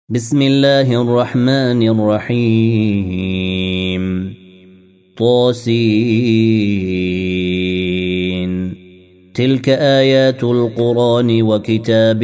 بسم الله الرحمن الرحيم طاسين تلك آيات القرآن وكتاب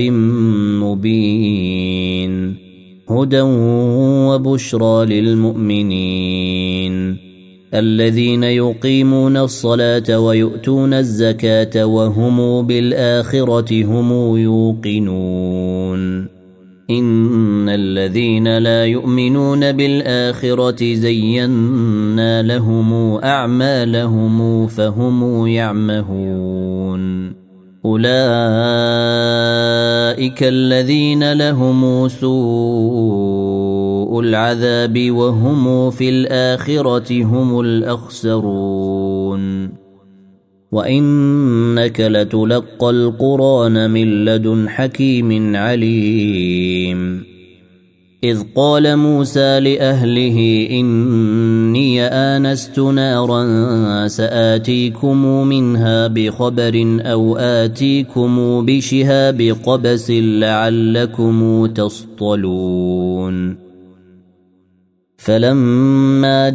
مبين هدى وبشرى للمؤمنين الذين يقيمون الصلاة ويؤتون الزكاة وهم بالآخرة هم يوقنون إن الذين لا يؤمنون بالآخرة زينا لهم أعمالهم فهم يعمهون أولئك الذين لهم سوء العذاب وهم في الآخرة هم الأخسرون وإنك لتلقى القرآن من لدن حكيم عليم إذ قال موسى لأهله إني آنست نارا سآتيكم منها بخبر أو آتيكم بشهاب قبس لعلكم تصطلون فلما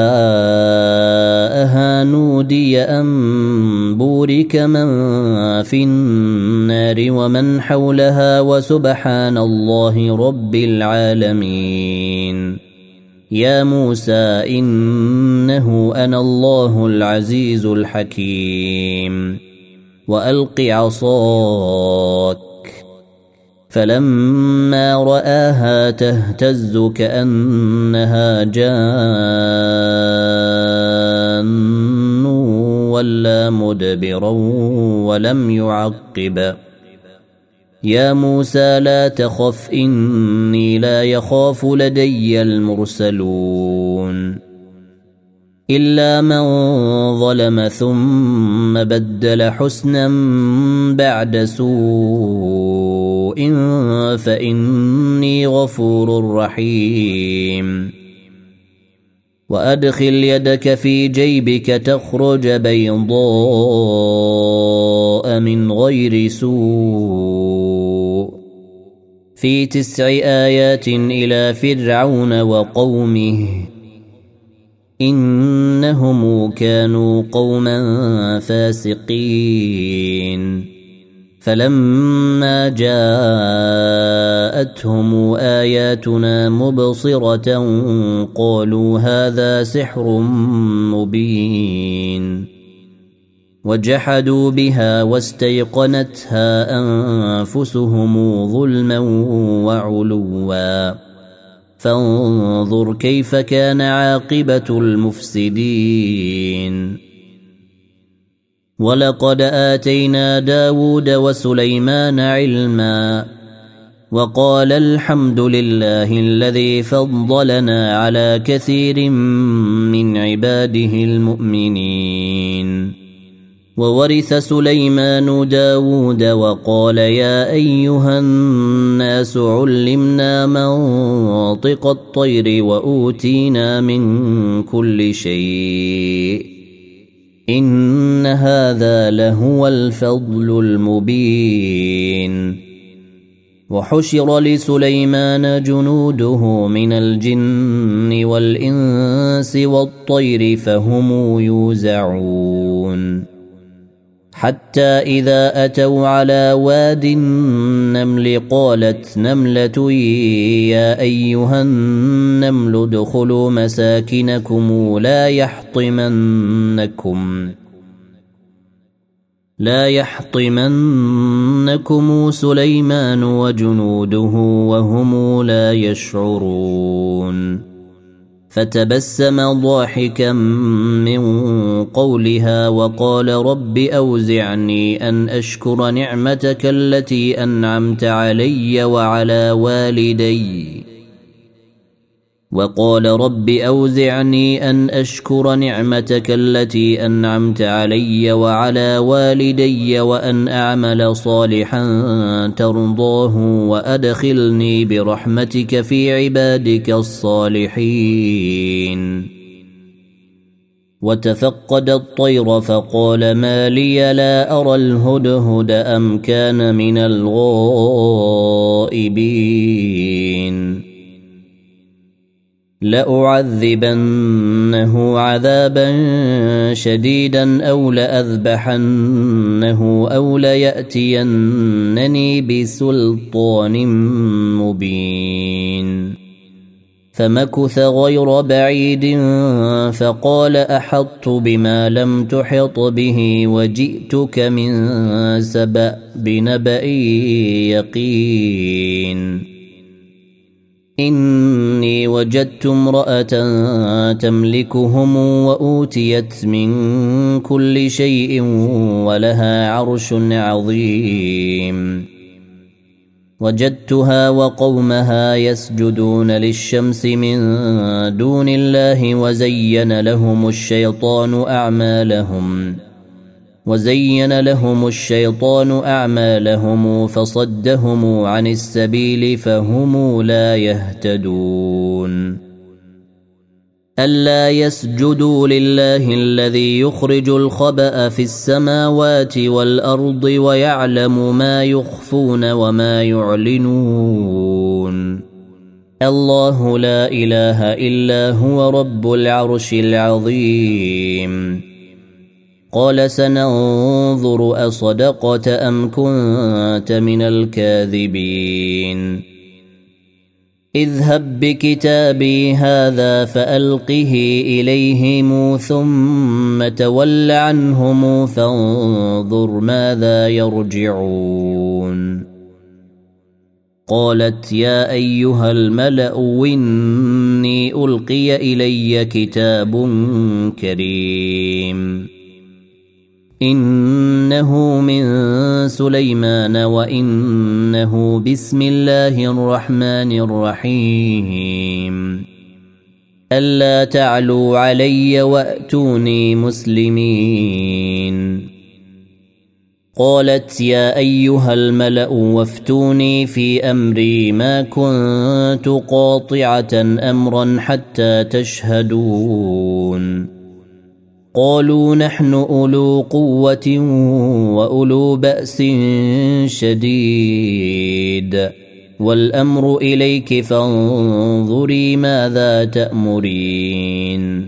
جاءها نودي أن بورك من في النار ومن حولها وسبحان الله رب العالمين يا موسى إنه أنا الله العزيز الحكيم وألق عصاك فلما رآها تهتز كأنها جان ولا مدبرا ولم يعقب يا موسى لا تخف إني لا يخاف لدي المرسلون إلا من ظلم ثم بدل حسنا بعد سوء فإني غفور رحيم وأدخل يدك في جيبك تخرج بيضاء من غير سوء في 9 آيات إلى فرعون وقومه إنهم كانوا قوما فاسقين فلما جاءتهم آياتنا مبصرة قالوا هذا سحر مبين وجحدوا بها واستيقنتها أنفسهم ظلما وعلوا فانظر كيف كان عاقبة المفسدين ولقد آتينا داود وسليمان علما وقال الحمد لله الذي فضلنا على كثير من عباده المؤمنين وورث سليمان داود وقال يا أيها الناس علمنا منطق الطير وأوتينا من كل شيء إن هذا لهو الفضل المبين وحشر لسليمان جنوده من الجن والإنس والطير فهم يوزعون حتى إذا أتوا على واد النمل قالت نملة يا أيها النمل ادخلوا مساكنكم لا يحطمنكم سليمان وجنوده وهم لا يشعرون فتبسم ضاحكا من قولها وقال رب أوزعني أن أشكر نعمتك التي أنعمت علي وعلى والدي وأن أعمل صالحا ترضاه وأدخلني برحمتك في عبادك الصالحين وتفقد الطير فقال ما لي لا أرى الهدهد أم كان من الغائبين لأعذبنه عذابا شديدا أو لأذبحنه أو ليأتينني بسلطان مبين. فمكث غير بعيد فقال أحطت بما لم تحط به وجئتك من سبأ بنبأ يقين. إني وجدت امرأة تملكهم وأوتيت من كل شيء ولها عرش عظيم. وجدتها وقومها يسجدون للشمس من دون الله وزين لهم الشيطان أعمالهم فصدهم عن السبيل فهم لا يهتدون. ألا يسجدوا لله الذي يخرج الخبأ في السماوات والأرض ويعلم ما يخفون وما يعلنون. الله لا إله إلا هو رب العرش العظيم. قال سننظر أصدقت أم كنت من الكاذبين. اذهب بكتابي هذا فألقه إليهم ثم تول عنهم فانظر ماذا يرجعون. قالت يا أيها الملأ إني ألقي إلي كتاب كريم إنه من سليمان وإنه بسم الله الرحمن الرحيم. ألا تعلوا علي وأتوني مسلمين. قالت يا أيها الملأ وافتوني في أمري ما كنت قاطعة أمرا حتى تشهدون. قالوا نحن أولو قوة وأولو بأس شديد والأمر إليك فانظري ماذا تأمرين.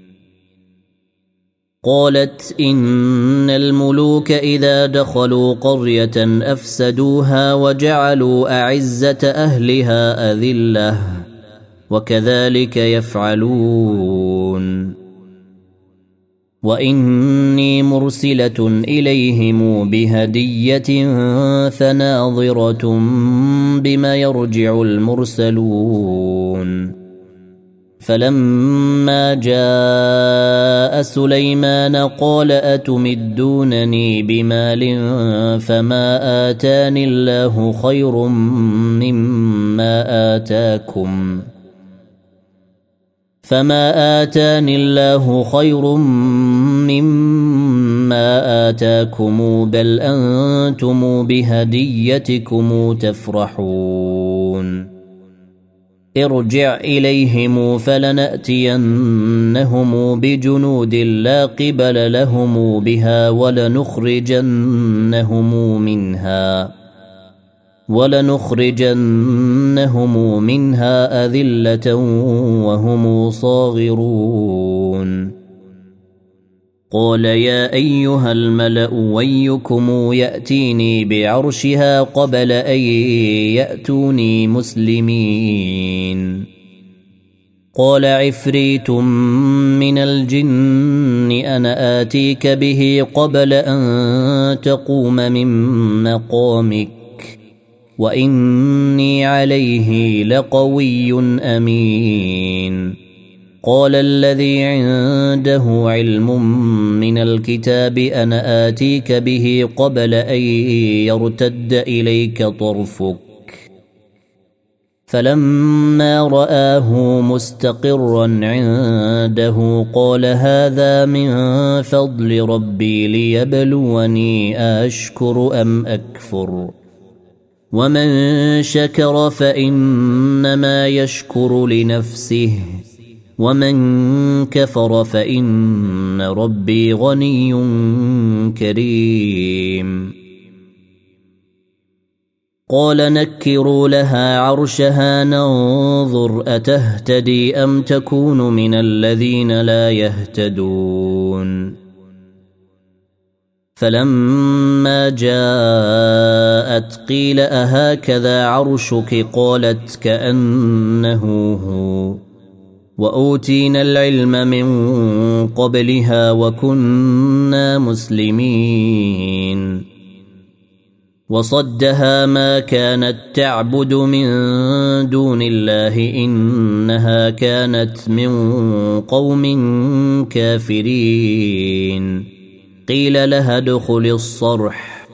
قالت إن الملوك إذا دخلوا قرية أفسدوها وجعلوا أعزة أهلها أذلة وكذلك يفعلون. وإني مرسلة إليهم بهدية فناظرة بما يرجع المرسلون. فلما جاء سليمان قال أتمدونني بمال فما آتاني الله خير مما آتاكم بل أنتم بهديتكم تفرحون. ارجع إليهم فلنأتينهم بجنود لا قبل لهم بها ولنخرجنهم منها أذلة وهم صاغرون. قال يا أيها الملأ ويكم يأتيني بعرشها قبل أن يأتوني مسلمين. قال عفريت من الجن أنا آتيك به قبل أن تقوم من مقامك وإني عليه لقوي أمين. قال الذي عنده علم من الكتاب أنا آتيك به قبل أن يرتد إليك طرفك. فلما رآه مستقرا عنده قال هذا من فضل ربي ليبلوني أشكر أم أكفر. ومن شكر فإنما يشكر لنفسه ومن كفر فإن ربي غني كريم. قال نكروا لها عرشها ننظر أتهتدي أم تكون من الذين لا يهتدون فلما جاءت قيل أهكذا عرشك قالت كأنه هو وأوتينا العلم من قبلها وكنا مسلمين وصدها ما كانت تعبد من دون الله إنها كانت من قوم كافرين قيل لها ادخل الصرح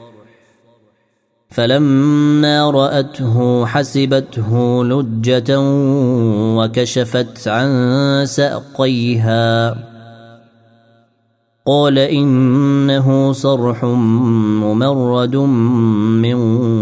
فلما رأته حسبته لجة وكشفت عن ساقيها قال إنه صرح ممرد من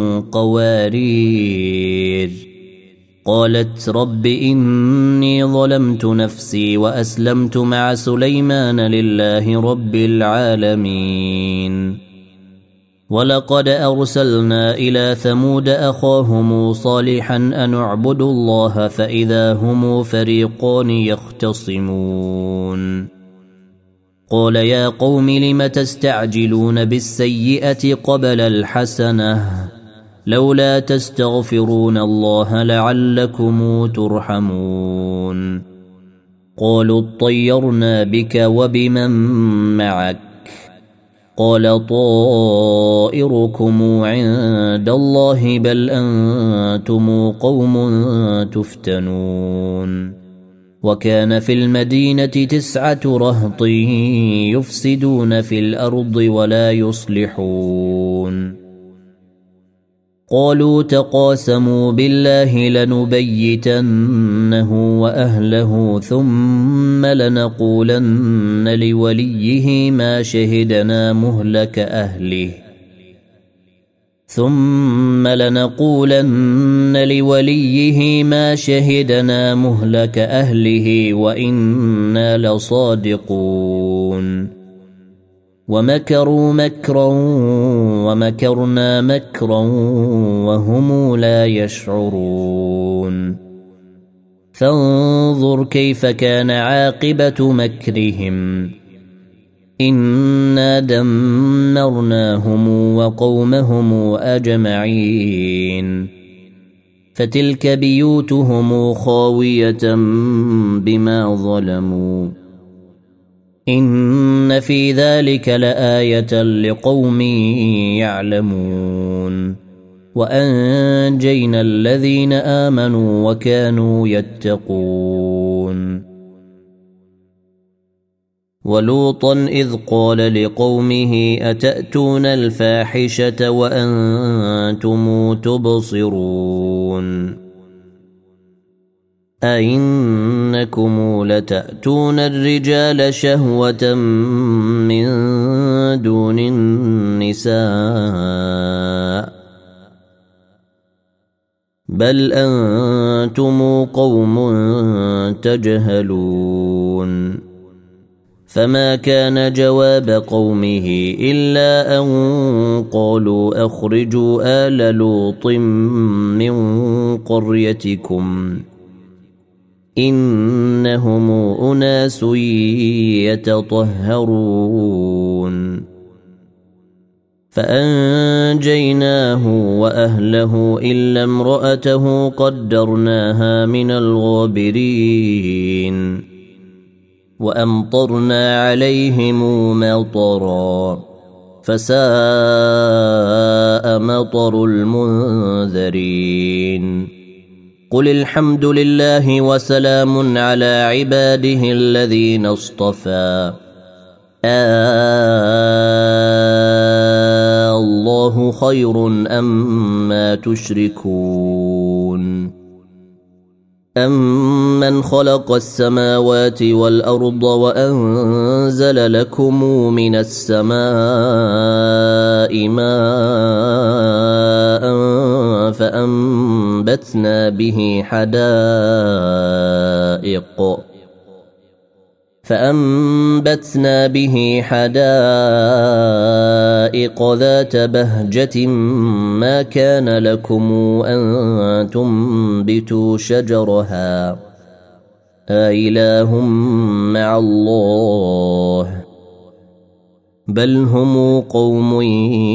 قوارير قالت رب إني ظلمت نفسي وأسلمت مع سليمان لله رب العالمين ولقد أرسلنا إلى ثمود أخاهم صالحا أن اعبدوا الله فإذا هم فريقان يختصمون قال يا قوم لم تستعجلون بالسيئة قبل الحسنة لولا تستغفرون الله لعلكم ترحمون قالوا اطيرنا بك وبمن معك قال طائركم عند الله بل أنتم قوم تفتنون وكان في المدينة 9 رهط يفسدون في الأرض ولا يصلحون قالوا تقاسموا بالله لنبيتنه وأهله ثم لنقولن لوليه ما شهدنا مهلك أهله وإنا لصادقون ومكروا مكرا ومكرنا مكرا وهم لا يشعرون فانظر كيف كان عاقبة مكرهم إنا دمرناهم وقومهم أجمعين فتلك بيوتهم خاوية بما ظلموا إن في ذلك لآية لقوم يعلمون وأنجينا الذين آمنوا وكانوا يتقون ولوطا إذ قال لقومه أتأتون الفاحشة وأنتم تبصرون أئنكم لتأتون الرجال شهوة من دون النساء بل أنتم قوم تجهلون فما كان جواب قومه إلا أن قالوا أخرجوا آل لوط من قريتكم إنهم أناس يتطهرون فأنجيناه وأهله إلا امرأته قدرناها من الغابرين وأمطرنا عليهم مطرا فساء مطر المنذرين قل الحمد لله وسلام على عباده الذين اصطفى الله خير أما تشركون أمن خلق السماوات والأرض وأنزل لكم من السماء ماء فأنبتنا به حدائق ذات بهجة ما كان لكم أن تنبتوا شجرها أإله مع الله بل هم قوم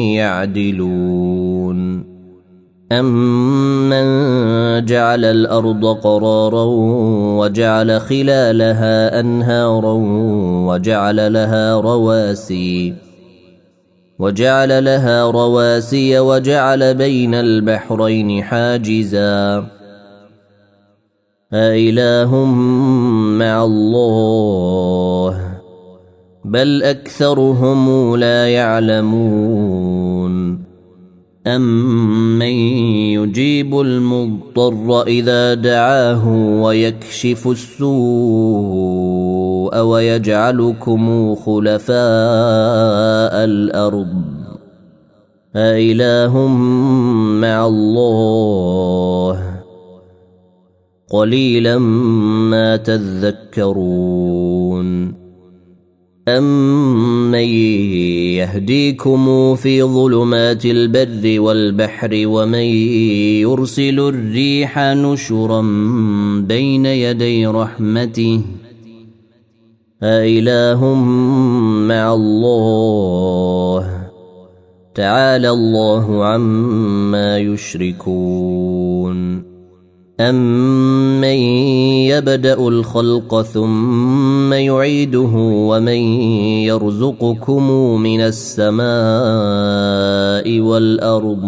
يعدلون أمن جعل الأرض قرارا وجعل خلالها أنهارا وجعل لها رواسي وجعل بين البحرين حاجزا أإله مع الله بل أكثرهم لا يعلمون أمن يجيب المضطر إذا دعاه ويكشف السوء ويجعلكم خلفاء الأرض أإله مع الله قليلا ما تذكرون أمن يهديكم في ظلمات البر والبحر ومن يرسل الريح نشرا بين يدي رحمته أإله مع الله تعالى الله عما يشركون أمن يبدأ الخلق ثم يعيده ومن يرزقكم من السماء والأرض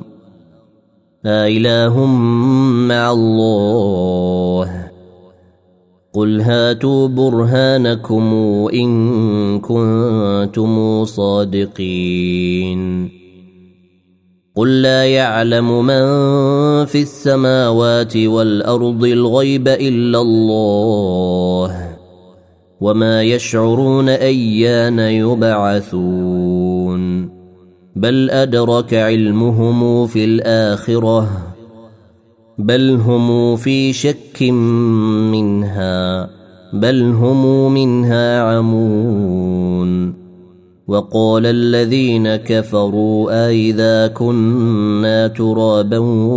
أإله مع الله قل هاتوا برهانكم إن كنتم صادقين قل لا يعلم من في السماوات والأرض الغيب إلا الله وما يشعرون أيان يبعثون بل أدرك علمهم في الآخرة بل هم في شك منها بل هم منها عمون وقال الذين كفروا أإذا كنا ترابا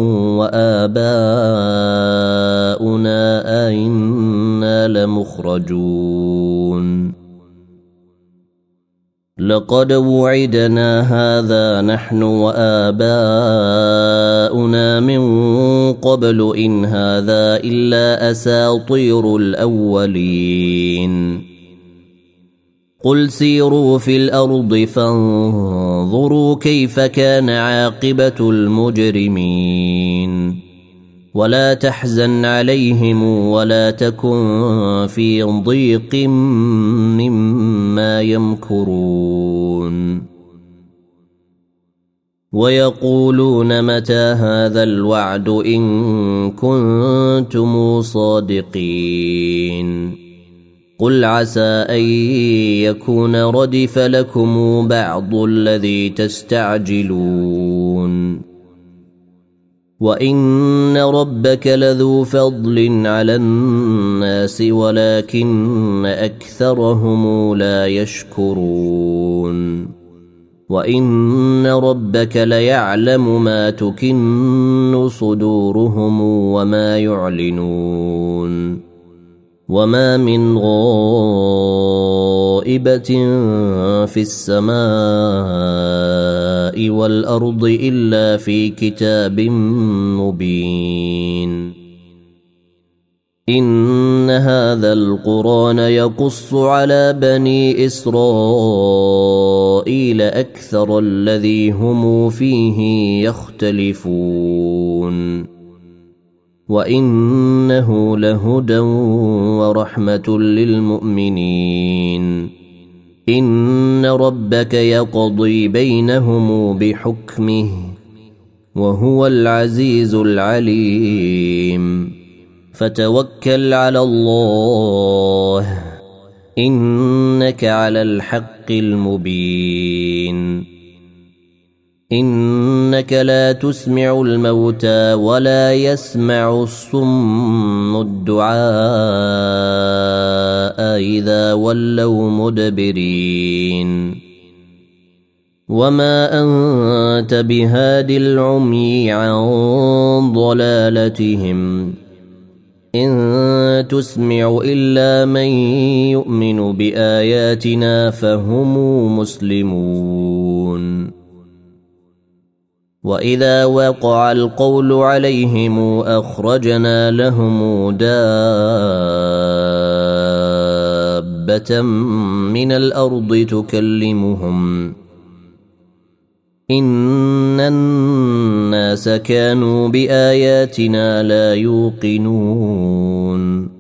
وآباؤنا أئنا لمخرجون لقد وعدنا هذا نحن وآباؤنا من قبل إن هذا إلا أساطير الأولين قل سيروا في الأرض فانظروا كيف كان عاقبة المجرمين ولا تحزن عليهم ولا تكن في ضيق مما يمكرون ويقولون متى هذا الوعد إن كنتم صادقين قل عسى أن يكون ردف لكم بعض الذي تستعجلون وإن ربك لذو فضل على الناس ولكن أكثرهم لا يشكرون وإن ربك ليعلم ما تكن صدورهم وما يعلنون وما من غائبة في السماء والأرض إلا في كتاب مبين إن هذا القرآن يقص على بني إسرائيل أكثر الذي هم فيه يختلفون وإنه لهدى ورحمة للمؤمنين إن ربك يقضي بينهم بحكمه وهو العزيز العليم فتوكل على الله إنك على الحق المبين إنك لا تسمع الموتى ولا يسمع الصم الدعاء إذا ولوا مدبرين وما أنت بهاد العمي عن ضلالتهم إن تسمع إلا من يؤمن بآياتنا فهم مسلمون وإذا وقع القول عليهم أخرجنا لهم دابة من الأرض تكلمهم إن الناس كانوا بآياتنا لا يوقنون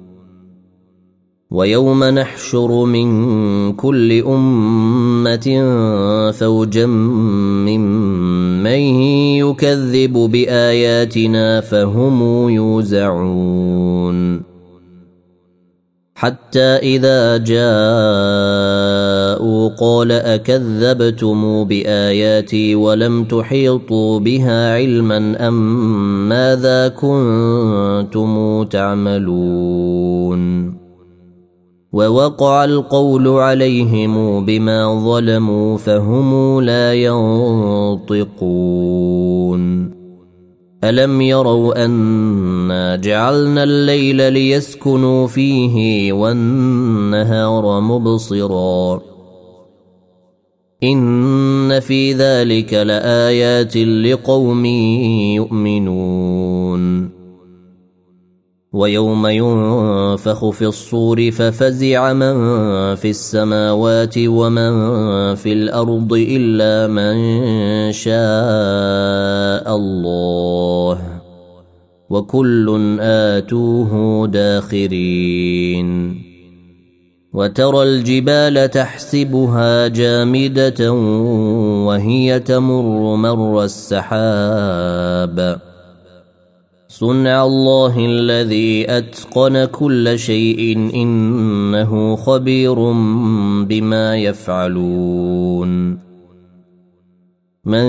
ويوم نحشر من كل أمة فوجا ممن يكذب بآياتنا فهم يوزعون حتى إذا جاءوا قال أكذبتم بآياتي ولم تحيطوا بها علما أم ماذا كنتم تعملون ووقع القول عليهم بما ظلموا فهم لا ينطقون ألم يروا أنا جعلنا الليل ليسكنوا فيه والنهار مبصرا إن في ذلك لآيات لقوم يؤمنون ويوم ينفخ في الصور ففزع من في السماوات ومن في الأرض إلا من شاء الله وكل آتوه داخرين وترى الجبال تحسبها جامدة وهي تمر مر السحاب صنع الله الذي أتقن كل شيء إنه خبير بما يفعلون من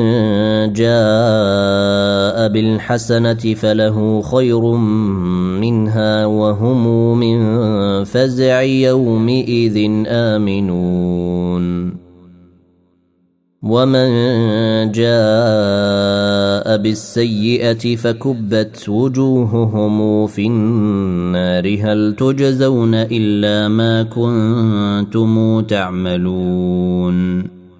جاء بالحسنة فله خير منها وهم من فزع يومئذ آمنون ومن جاء بالسيئة فكبت وجوههم في النار هل تجزون إلا ما كنتم تعملون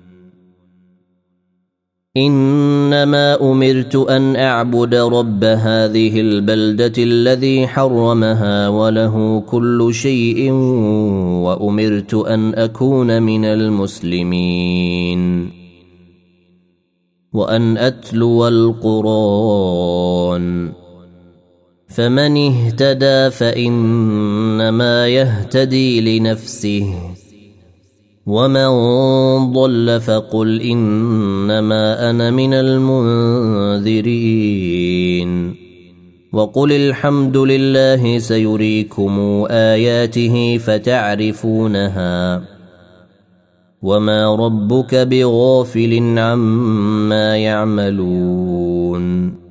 إنما أمرت أن أعبد رب هذه البلدة الذي حرمها وله كل شيء وأمرت أن أكون من المسلمين وأن أتلو القرآن فمن اهتدى فإنما يهتدي لنفسه ومن ضل فقل إنما أنا من المنذرين وقل الحمد لله سيريكم آياته فتعرفونها وما ربك بغافل عما يعملون